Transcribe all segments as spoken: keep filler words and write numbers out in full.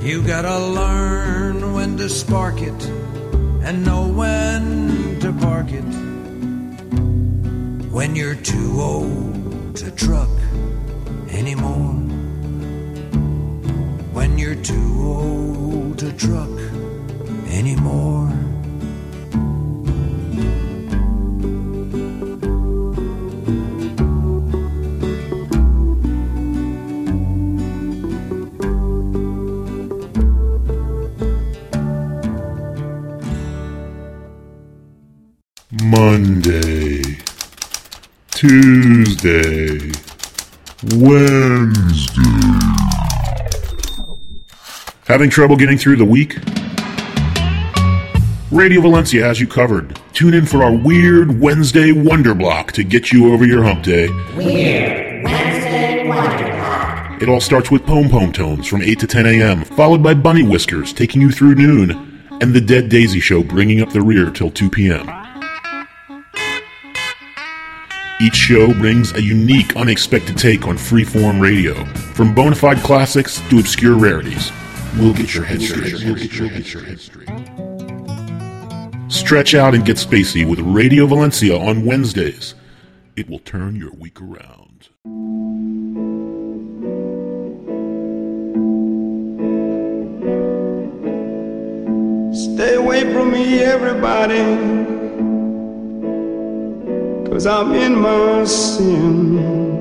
You gotta learn when to spark it and know when to park it. When you're too old to truck anymore. When you're too old to truck anymore. Monday, Tuesday, Wednesday. Having trouble getting through the week? Radio Valencia has you covered. Tune in for our Weird Wednesday Wonder Block to get you over your hump day. Weird Wednesday Wonder Block. It all starts with Pom Pom Tones from eight to ten a.m., followed by Bunny Whiskers taking you through noon, and the Dead Daisy Show bringing up the rear till two p.m. Each show brings a unique, unexpected take on freeform radio, from bona fide classics to obscure rarities. We'll get your head straight. We'll get your head straight. Stretch out and get spacey with Radio Valencia on Wednesdays. It will turn your week around. Stay away from me, everybody, 'cause I'm in my sin.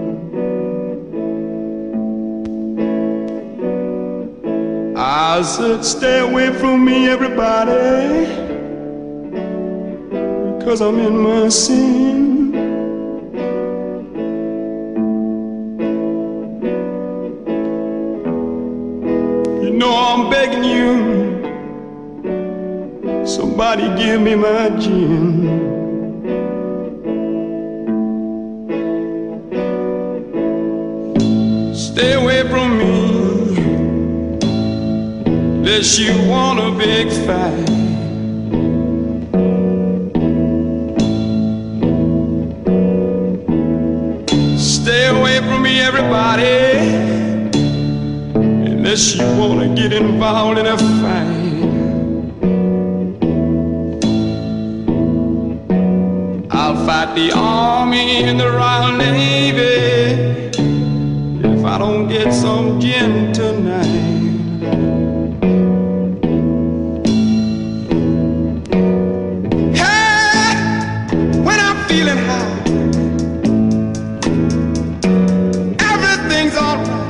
I said stay away from me, everybody, because I'm in my sin. You know I'm begging you, somebody give me my gin. Stay away from me, unless you want a big fight. Stay away from me, everybody, unless you want to get involved in a fight. I'll fight the Army and the Royal Navy if I don't get some gin tonight. Hey, when I'm feeling high, everything's alright.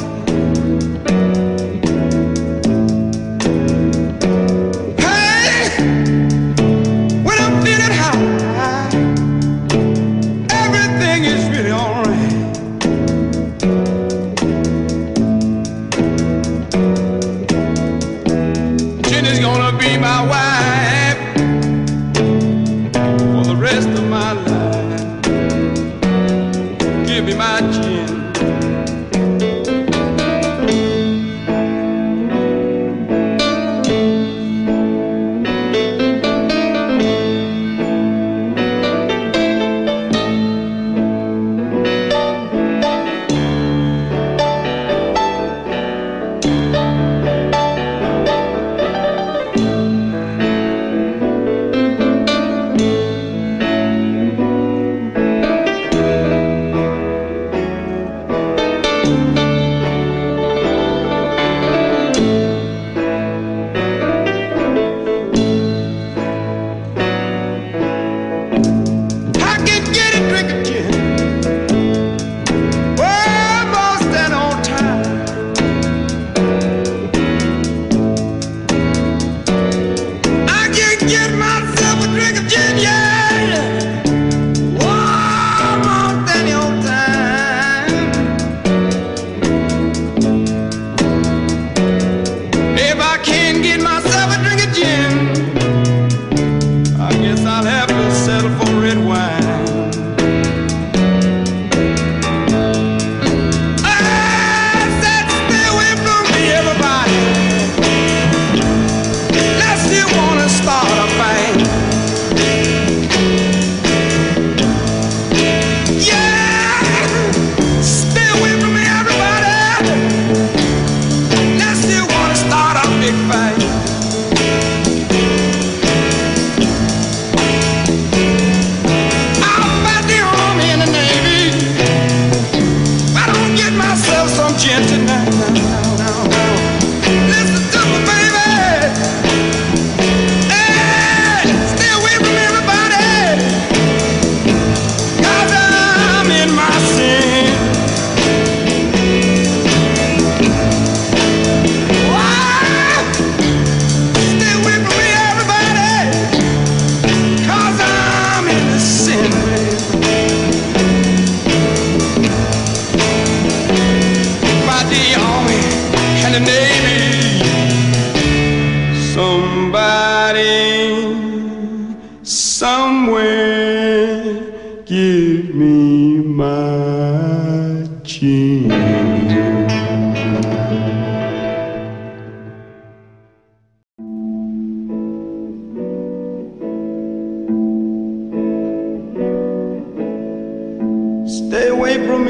Hey, when I'm feeling high, everything is really alright.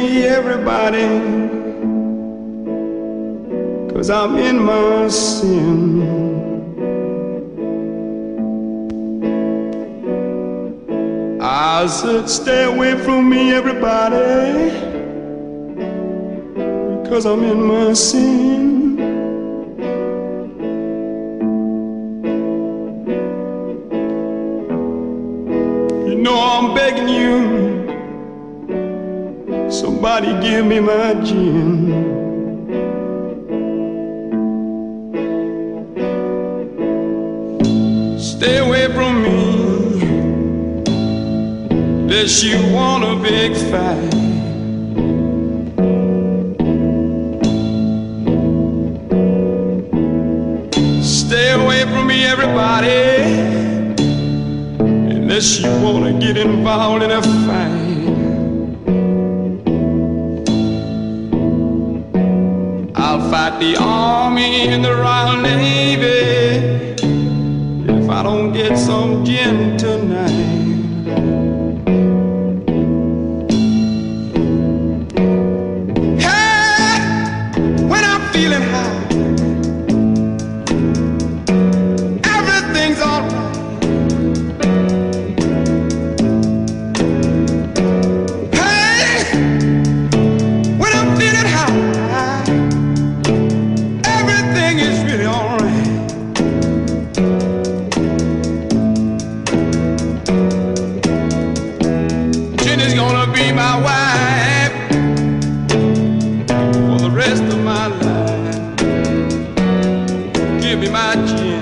me, everybody, 'cause I'm in my sin. I said, stay away from me, everybody, because I'm in my sin. You know I'm begging you, somebody give me my gin. Stay away from me, unless you want a big fight. Stay away from me, everybody, unless you want to get involved in a fight. I'll fight the Army and the Royal Navy if I don't get some gin tonight. Feeling high, everything's alright. Hey, when I'm feeling high, everything is really alright. Jenny's gonna be my wife for the rest of my life. Give me my gin.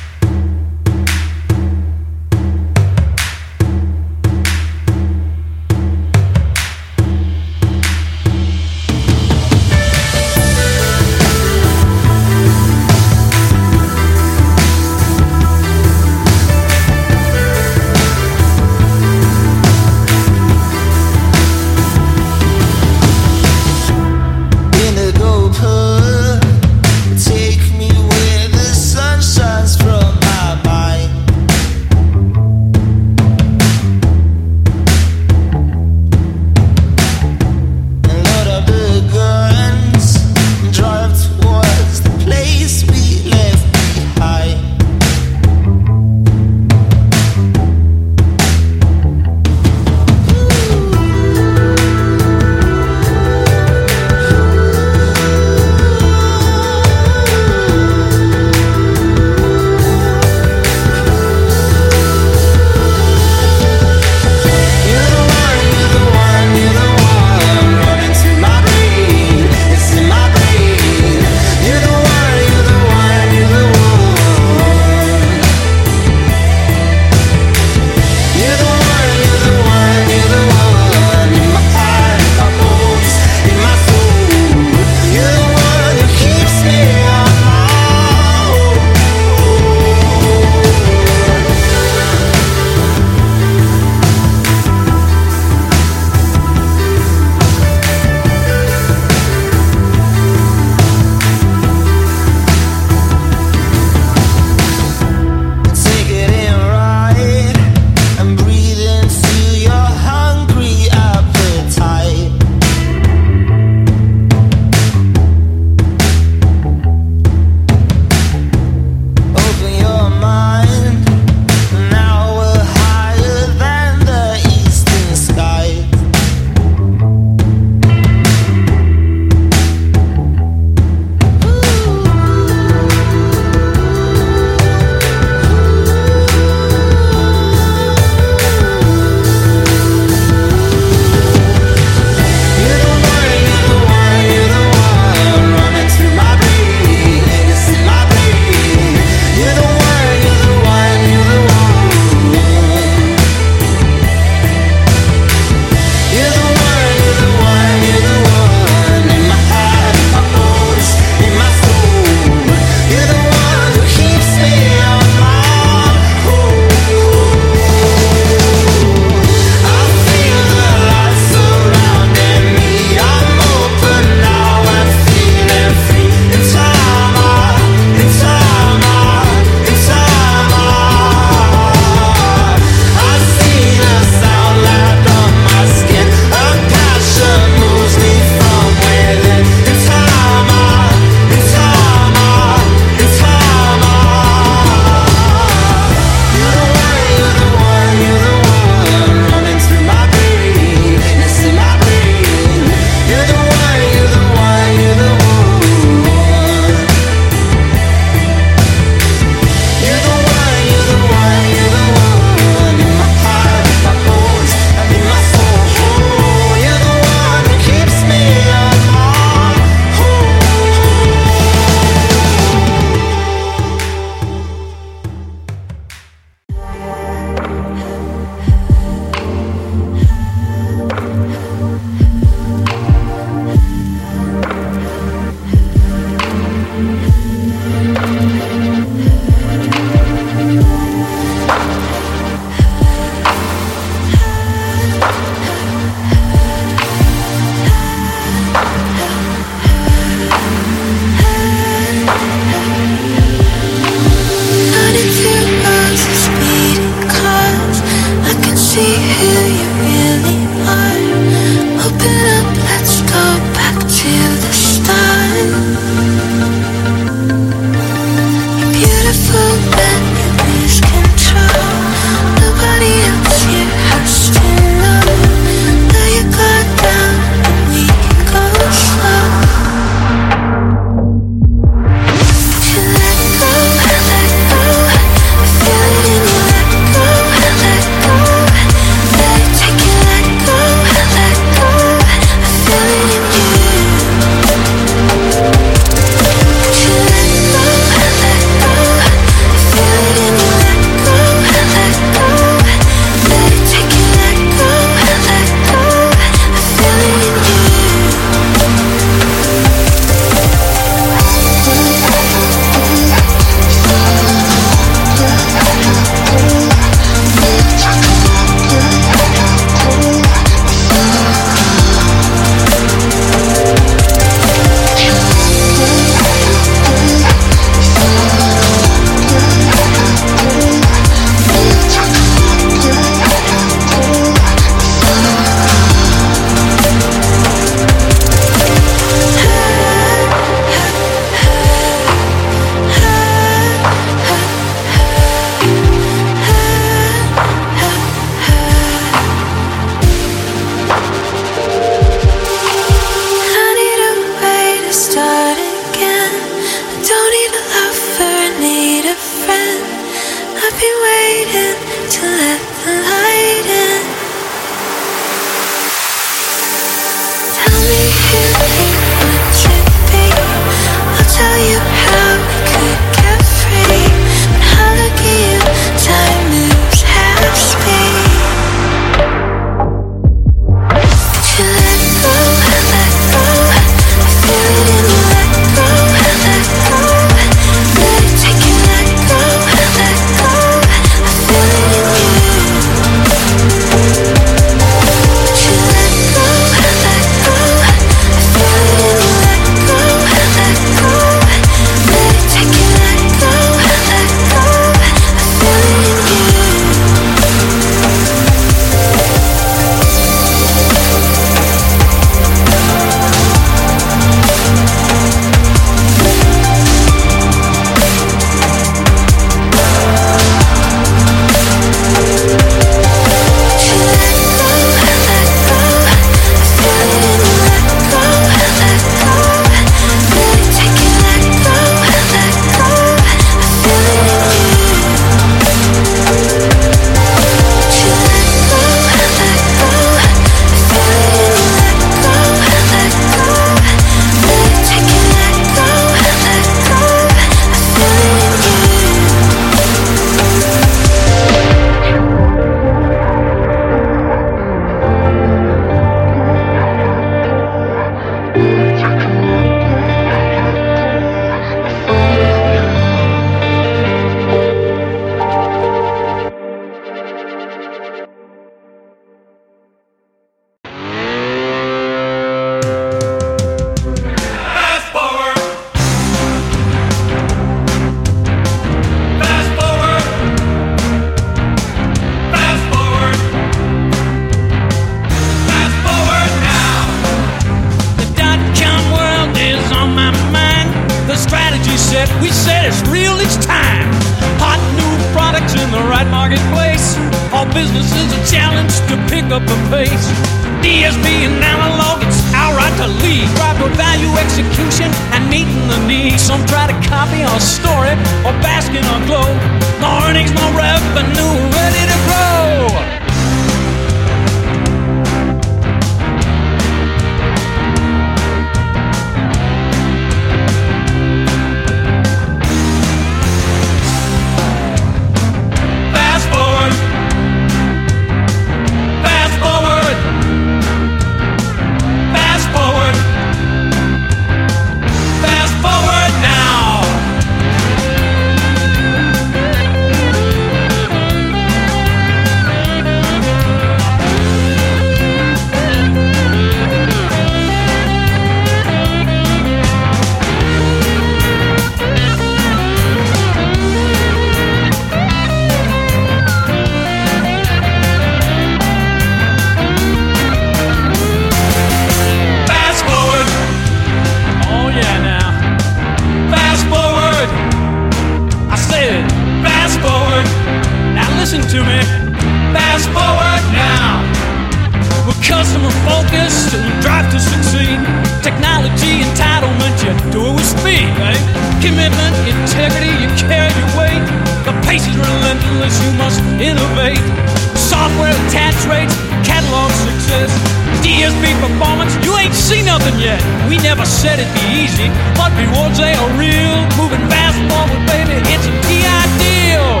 maximum focus, drive to succeed. Technology, entitlement, you do it with speed, right? Commitment, integrity, you carry your weight. The pace is relentless, you must innovate. Software attach rates, catalog success. D S P performance, you ain't seen nothing yet. We never said it'd be easy, but rewards they are real. Moving fast forward, baby, it's a T I deal.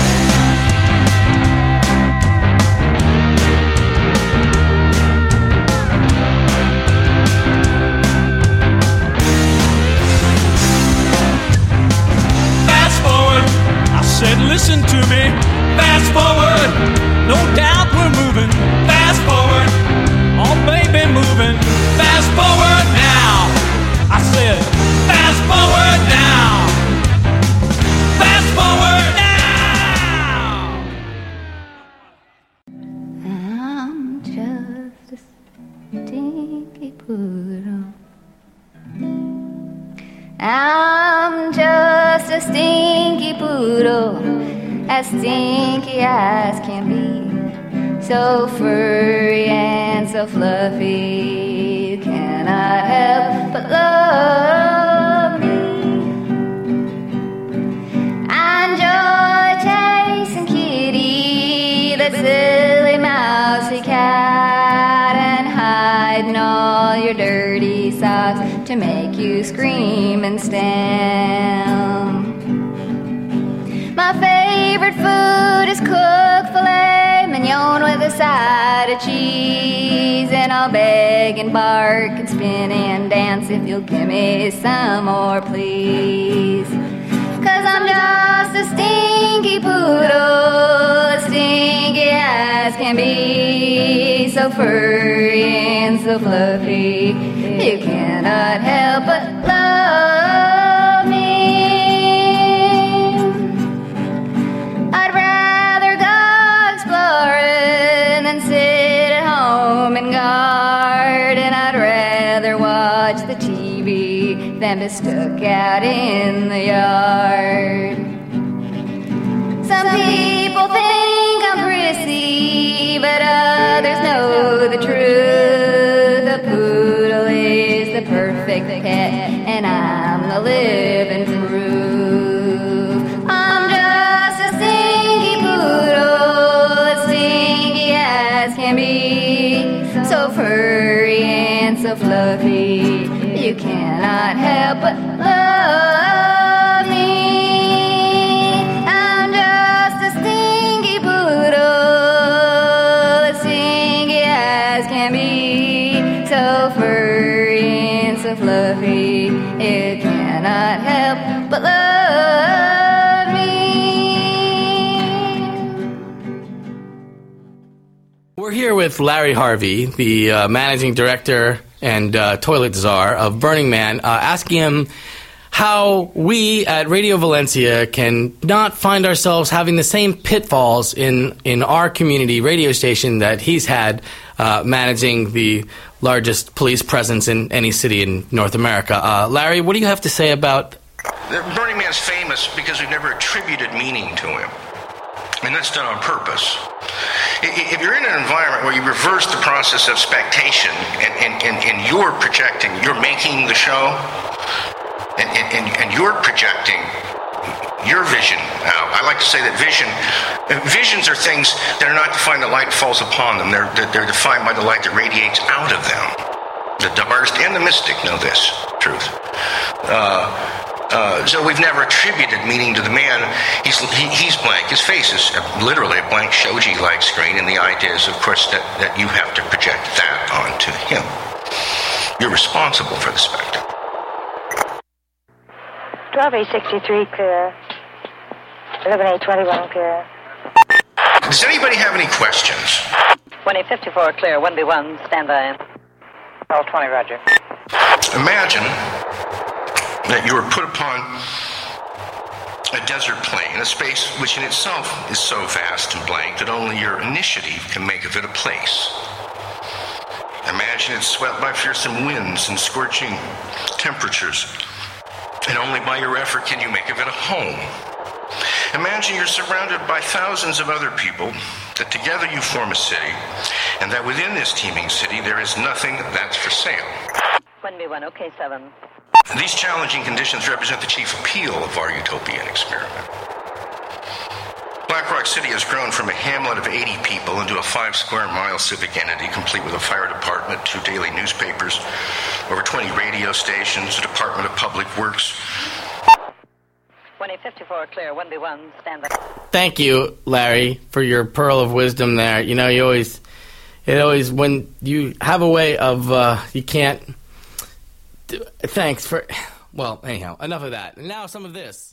Said, listen to me, fast forward, no doubt we're moving, fast forward, oh baby moving, fast forward now, I said, fast forward now, fast forward now. I'm just a stinky poodle. I'm just a stinky poodle, as stinky as can be. So furry and so fluffy, you cannot help but love me. I enjoy chasing Kitty, the silly mousy cat, and hiding all your dirty socks to make you scream and stamp. My favorite food is cooked filet mignon with a side of cheese, and I'll beg and bark and spin and dance if you'll give me some more, please. Cause I'm just a stinky poodle, as stinky as can be, so furry and so fluffy, you cannot help but love me. I'd rather go exploring than sit at home and guard, and I'd rather watch the T V than be stuck out in the yard. Some people think I'm prissy, but others know the truth. The poodle is the perfect pet, and I'm the living proof. I'm just a stinky poodle, as stinky as can be, so furry and so fluffy, you cannot help but love me. I'm just a stinky poodle, as stinky as can be, so furry and so fluffy, you cannot help but love me. We're here with Larry Harvey, the uh, managing director and uh, toilet czar of Burning Man, uh, asking him how we at Radio Valencia can not find ourselves having the same pitfalls in, in our community radio station that he's had uh, managing the largest police presence in any city in North America. Uh, Larry, what do you have to say about... Burning Man's famous because we've never attributed meaning to him. And that's done on purpose. If you're in an environment where you reverse the process of spectation and, and, and, and you're projecting, you're making the show, and, and, and you're projecting your vision out. I like to say that vision, visions are things that are not defined the light falls upon them. They're, they're defined by the light that radiates out of them. The artist and the mystic know this truth. Uh, Uh, so we've never attributed meaning to the man. He's he, he's blank. His face is literally a blank shoji-like screen, and the idea is, of course, that, that you have to project that onto him. You're responsible for the spectacle. twelve A sixty-three clear. eleven A twenty-one clear. Does anybody have any questions? one A fifty-four clear. one B one, stand by. twelve twenty, roger. Imagine that you were put upon a desert plain, a space which in itself is so vast and blank that only your initiative can make of it a place. Imagine it's swept by fearsome winds and scorching temperatures, and only by your effort can you make of it a home. Imagine you're surrounded by thousands of other people that together you form a city, and that within this teeming city there is nothing that's for sale. one B one, okay, seven. These challenging conditions represent the chief appeal of our utopian experiment. Black Rock City has grown from a hamlet of eighty people into a five square mile civic entity, complete with a fire department, two daily newspapers, over twenty radio stations, a Department of Public Works. one A fifty-four, clear, one B one, stand by. Thank you, Larry, for your pearl of wisdom there. You know, you always, it always, when you have a way of, uh, you can't, do, thanks for, well, anyhow, enough of that. And now some of this.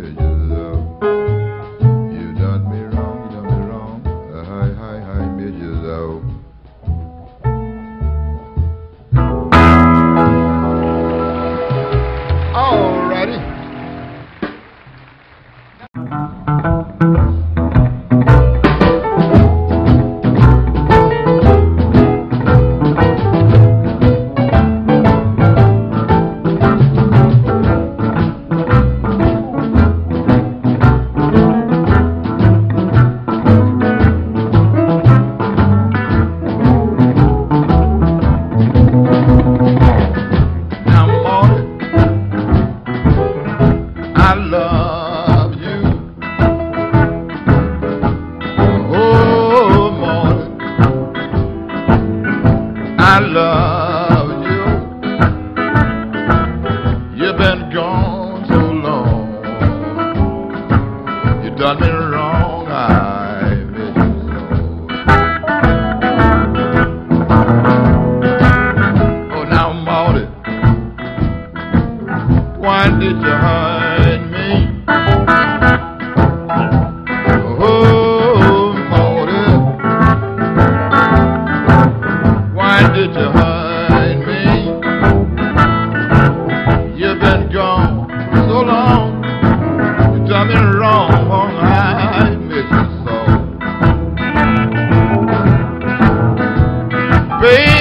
Midget. Why did you hide me? Oh, Lordy, why did you hide me? You've been gone so long, you done me wrong, I miss you so. Baby,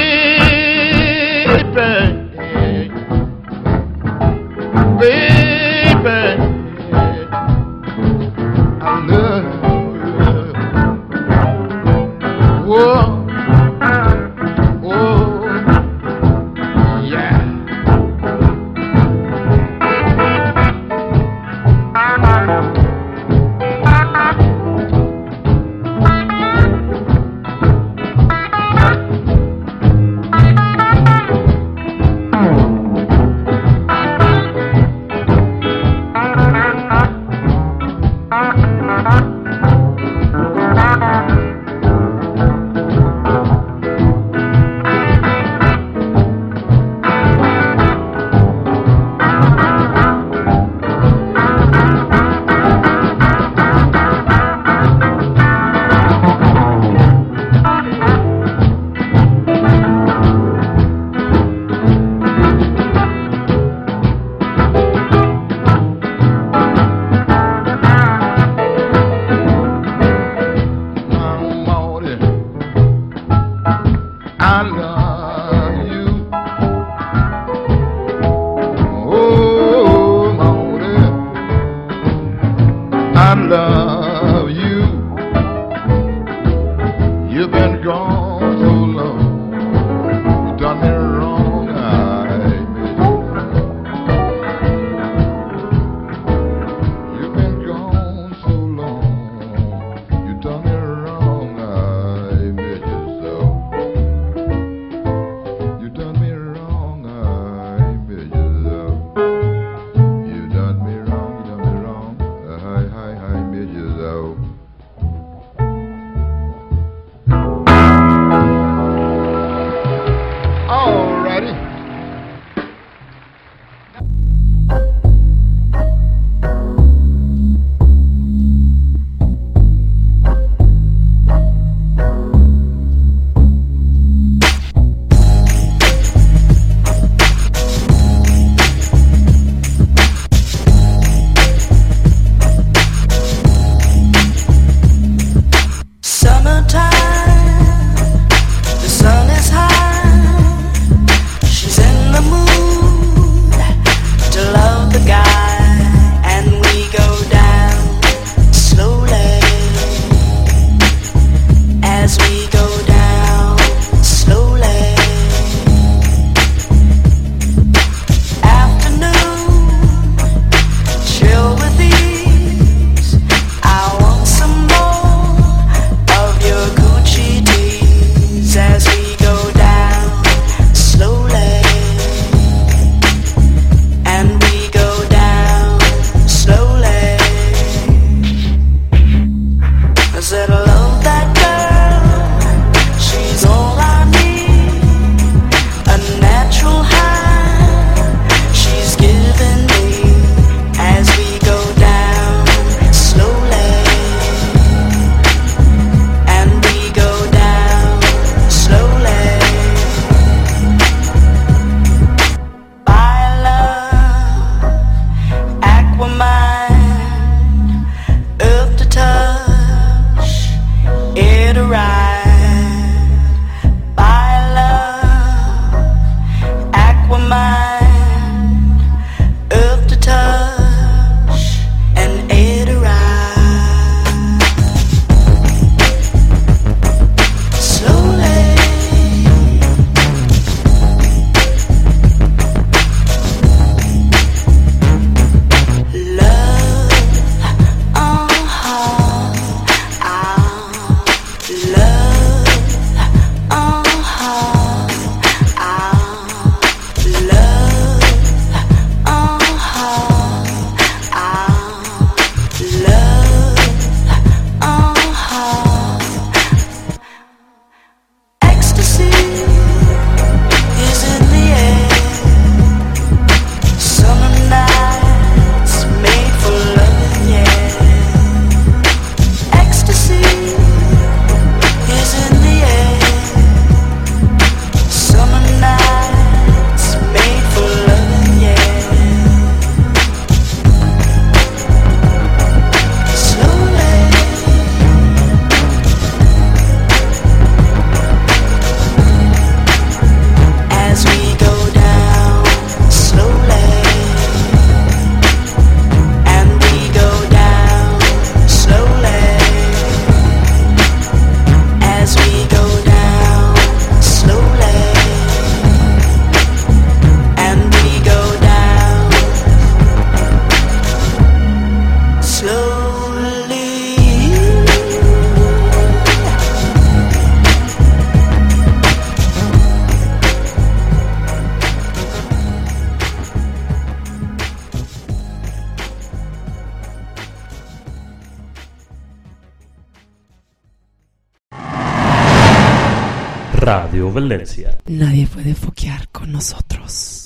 Radio Valencia. Nadie puede foquear con nosotros.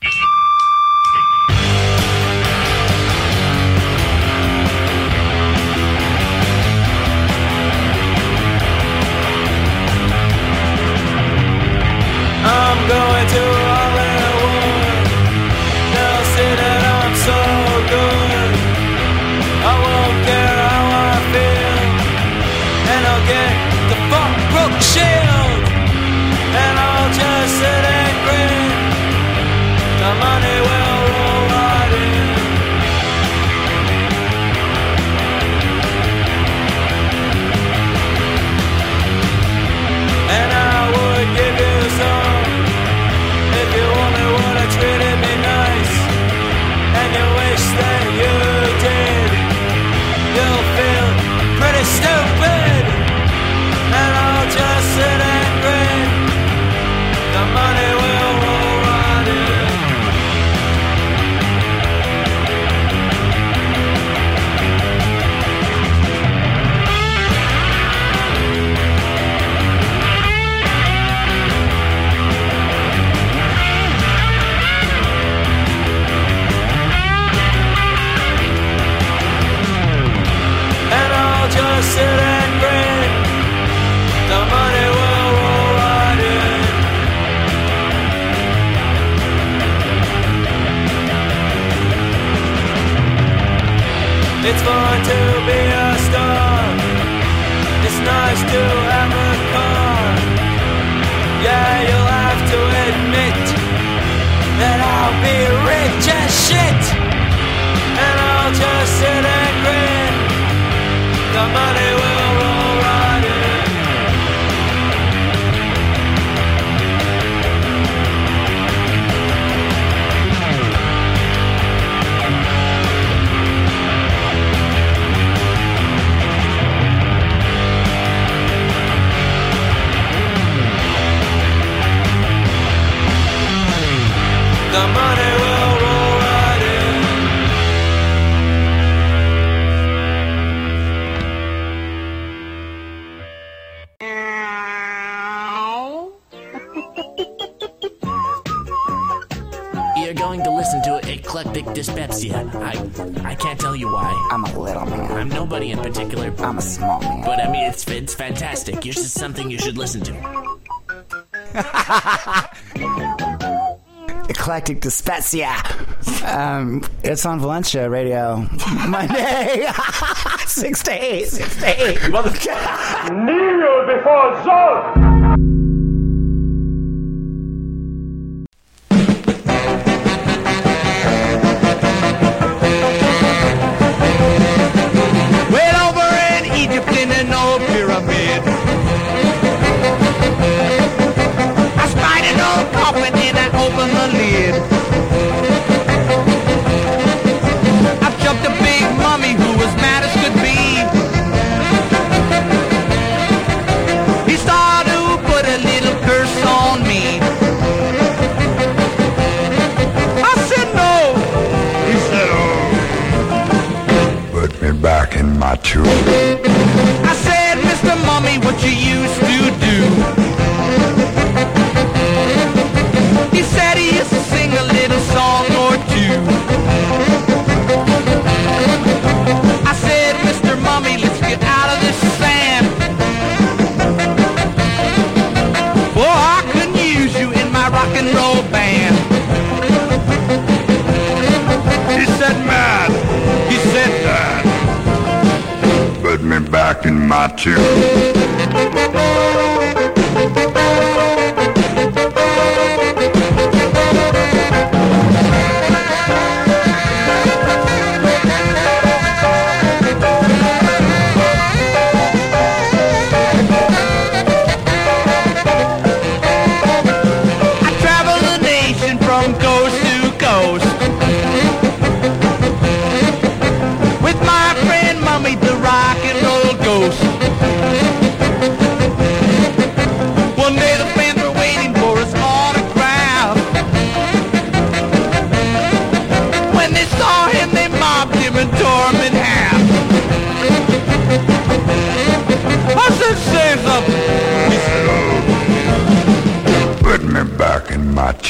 I'm going to Hollywood. They'll say that I'm so good. I won't care how I feel, and I'll get the fuck Brooke Shield, and I'll just sit and grin. The money will roll right in. And I would give you some if you only would have treated me nice, and you wish that you did. You'll feel pretty stupid, and I'll just sit and grin. The money will roll right in. And I'll just sit and grin. The money will roll right in. It's fun to be a star. It's nice to have a car. Yeah, you'll have to admit that I'll be rich as shit. And I'll just sit and grin. The money will roll right in. The money will roll right in. You're going to listen to Eclectic Dyspepsia. I I can't tell you why. I'm a little man. I'm nobody in particular. I'm a small man. But I mean, it's it's fantastic. It's just something you should listen to. Eclectic Dyspepsia. Um, it's on Valencia Radio Monday, six to eight, six to eight. Kneel before Zod. Well, over in Egypt in an old pyramid, I spied an old coffin and I opened the lid. I jumped a big mummy who was mad as could be. He started to put a little curse on me. I said no. He said oh. Put me back in my tomb. I said, Mister Mummy, what you used to do? He said he used to sing a little song or two. I said, Mister Mummy, let's get out of this sand. Boy, I couldn't use you in my rock and roll band. He said mad. He said that. Put me back in my tomb. With my friend Mummy, the rock and roll ghost.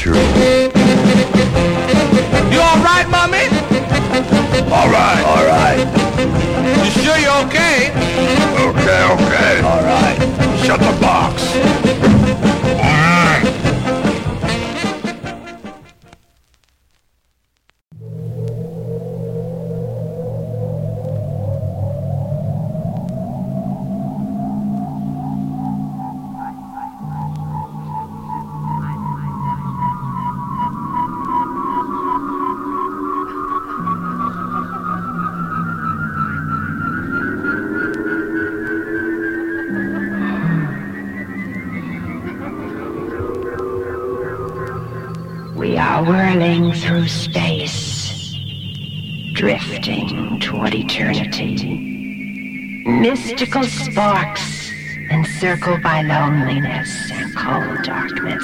nature. You all right, mommy? All right, all right. You sure you're okay? Okay, okay. All right. Shut the box. All right. We are whirling through space, drifting toward eternity. Mystical sparks encircled by loneliness and cold darkness.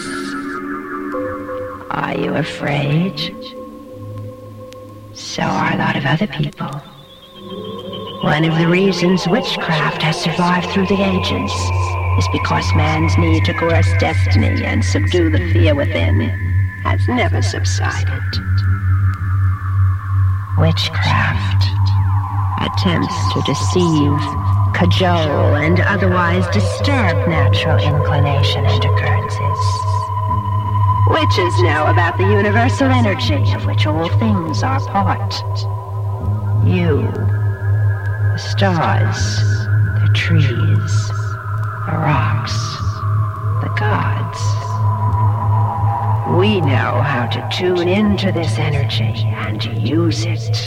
Are you afraid? So are a lot of other people. One of the reasons witchcraft has survived through the ages is because man's need to coerce destiny and subdue the fear within has never subsided. Witchcraft attempts to deceive, cajole, and otherwise disturb natural inclination and occurrences. Witches know about the universal energy of which all things are part. You, the stars, the trees, the rocks, the gods. We know how to tune into this energy and use it.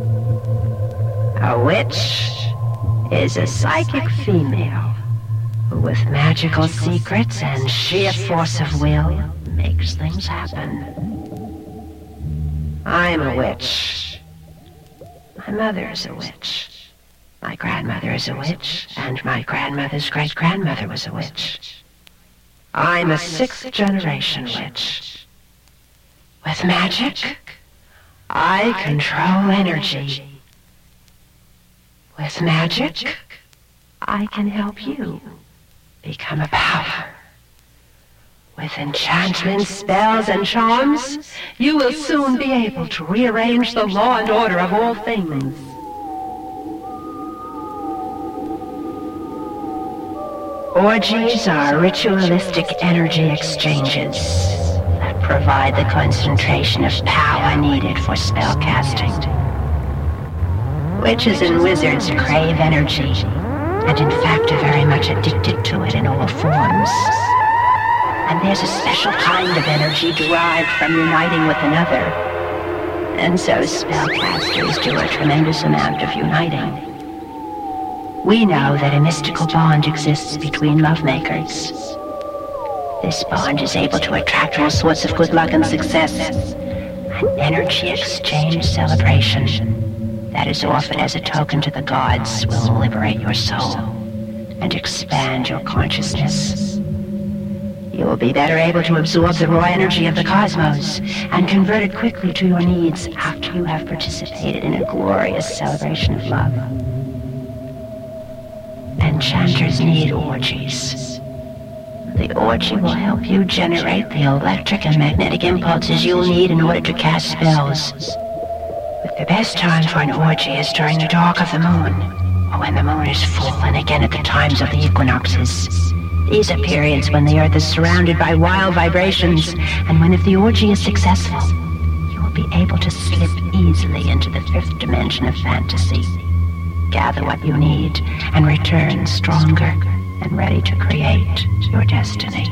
A witch is a psychic female who, with magical secrets and sheer force of will, makes things happen. I'm a witch. My mother is a witch. My grandmother is a witch, and my grandmother's great-grandmother was a witch. I'm a sixth generation witch. With magic, I control energy. With magic, I can help you become a power. With enchantments, spells, and charms, you will soon be able to rearrange the law and order of all things. Orgies are ritualistic energy exchanges that provide the concentration of power needed for spell casting. Witches and wizards crave energy, and in fact are very much addicted to it in all forms. And there's a special kind of energy derived from uniting with another. And so spellcasters do a tremendous amount of uniting. We know that a mystical bond exists between lovemakers. This bond is able to attract all sorts of good luck and success. An energy exchange celebration that is offered as a token to the gods will liberate your soul and expand your consciousness. You will be better able to absorb the raw energy of the cosmos and convert it quickly to your needs after you have participated in a glorious celebration of love. Enchanters need orgies. The orgy will help you generate the electric and magnetic impulses you'll need in order to cast spells. But the best time for an orgy is during the dark of the moon, or when the moon is full, and again at the times of the equinoxes. These are periods when the earth is surrounded by wild vibrations, and when if the orgy is successful, you will be able to slip easily into the fifth dimension of fantasy. Gather what you need, and return stronger and ready to create your destiny.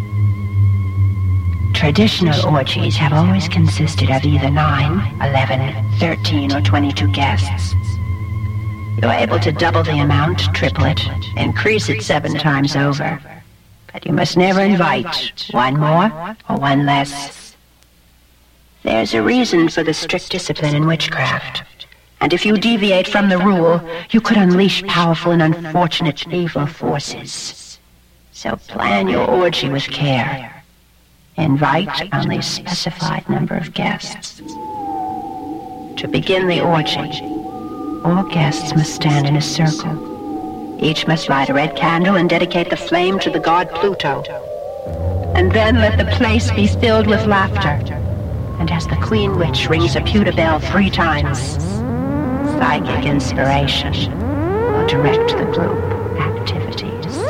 Traditional orgies have always consisted of either nine, eleven, thirteen, or twenty-two guests. You're able to double the amount, triple it, increase it seven times over. But you must never invite one more or one less. There's a reason for the strict discipline in witchcraft. And if you deviate from the rule, you could unleash powerful and unfortunate evil forces. So plan your orgy with care. Invite only a specified number of guests. To begin the orgy, all guests must stand in a circle. Each must light a red candle and dedicate the flame to the god Pluto. And then let the place be filled with laughter. And as the Queen Witch rings a pewter bell three times, psychic inspiration will direct the group activities.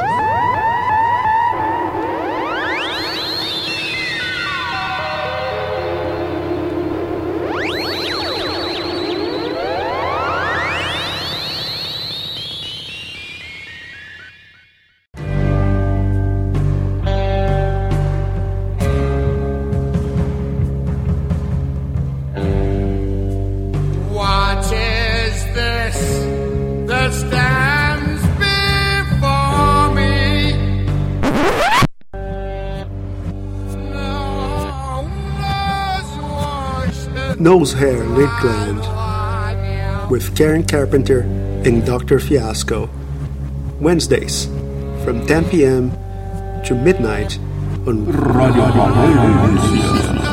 Nose Hair Lakeland with Karen Carpenter and Doctor Fiasco. Wednesdays from ten p.m. to midnight on Radio Valencia.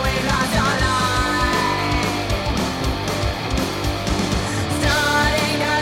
Starting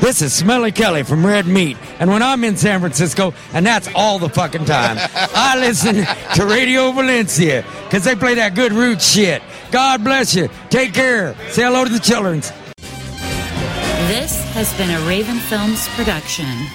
This is Smelly Kelly from Red Meat. And when I'm in San Francisco, and that's all the fucking time, I listen to Radio Valencia because they play that good root shit. God bless you. Take care. Say hello to the children. This has been a Raven Films production.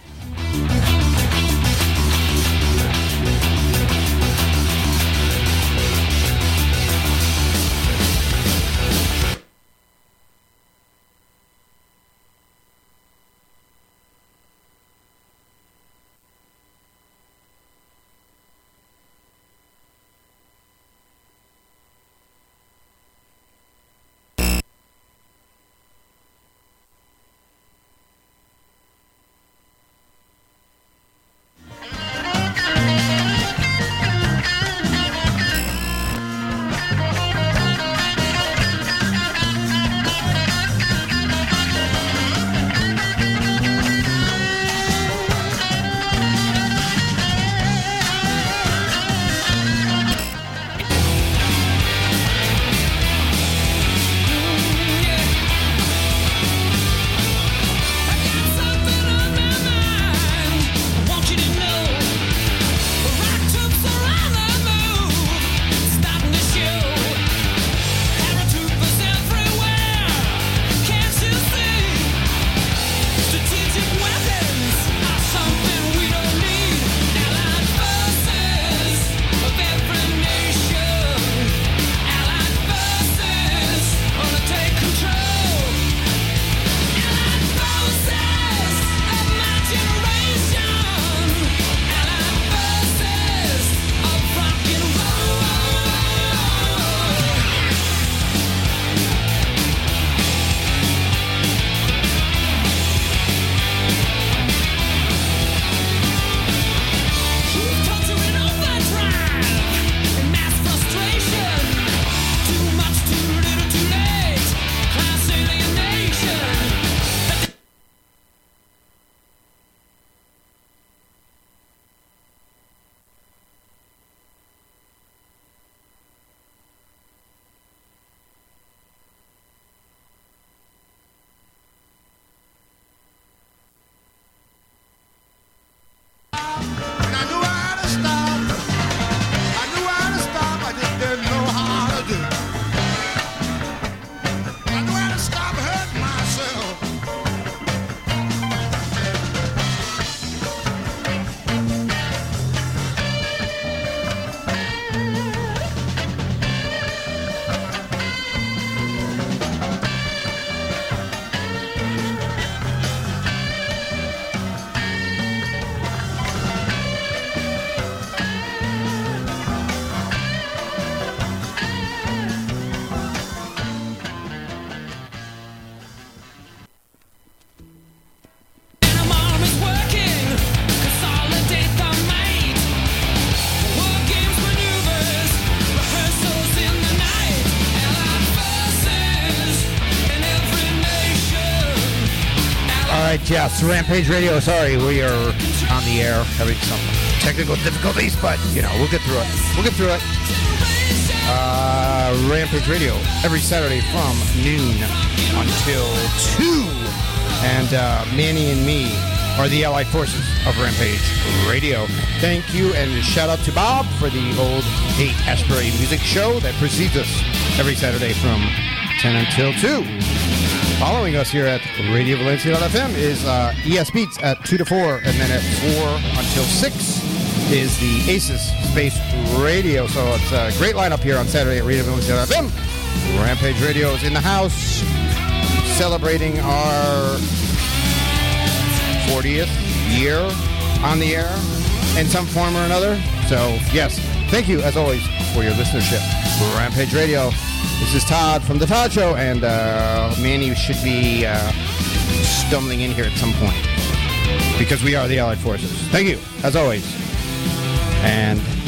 Yes, Rampage Radio. Sorry, we are on the air having some technical difficulties, but, you know, we'll get through it. We'll get through it. Uh, Rampage Radio, every Saturday from noon until two. And uh, Manny and me are the allied forces of Rampage Radio. Thank you, and shout out to Bob for the old Hate Asbury music show that precedes us every Saturday from ten until two. Following us here at Radio Valencia dot F M is uh, E S Beats at two to four, and then at four until six is the Aces Space Radio. So it's a great lineup here on Saturday at Radio Valencia dot F M. Rampage Radio is in the house, celebrating our fortieth year on the air in some form or another. So, yes, thank you, as always, for your listenership. Rampage Radio. This is Todd from The Todd Show, and uh, Manny should be uh, stumbling in here at some point because we are the Allied Forces. Thank you, as always. And